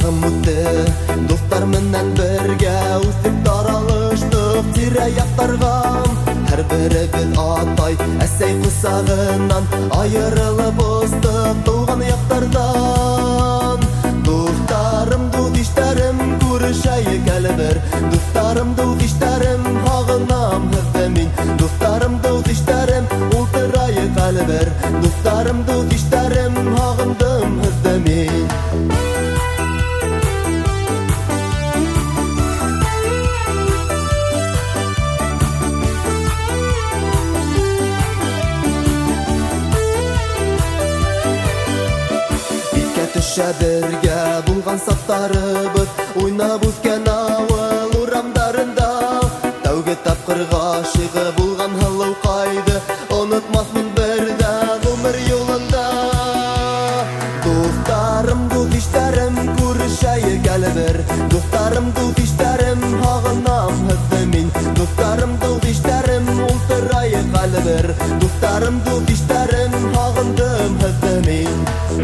Чағым үтті, достар менен бірге үсіп таралыштық тирә-яқтарғам. Әр бірі атай, әсәй құсағынан айырылып ұстық туған яқтардан. Достарым, дұдиштарым, көрішәйік әлі бір. Достарым, дұдиштарым, ағынам хізді мен. Достарым, дұдиштарым, ұлтырайық әлі бір. Достарым, дұдиштарым, ағындым хізді мен. Шәбірге бұлған сақтарыбыз ойнап өткен ауыл ұрамдарында. Тәуге тапқыр ғашығы бұлған хылау қайды ұнытмаспын бірді ғұмыр yolында. Достарым, дұдиштарым, көрішәйік әлі бір. Достарым, дұдиштарым, ағынам хізді мен. Достарым, дұдиштарым, ұлтырайық әлі бір. Достарым, дұдиштарым, ағындым хізді мен.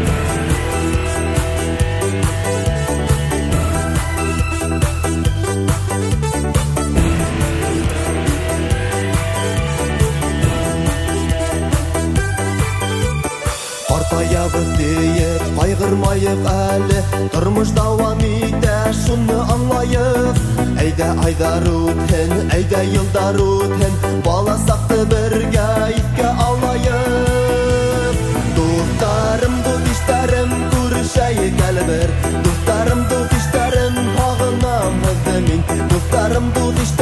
Артаябыз дейіп, қайғырмайық әлі. Тұрмыш дауам ете, шуны аңлайық. Әйді айдар өтін, әйді йылдар өтін. Бала сақты бірге итке алайық. Достарым, дұдиштарым, көрішәйік әлі бір. Достарым, дұдиштарым, ағынам хізді мен. Достарым, дұдиштарым,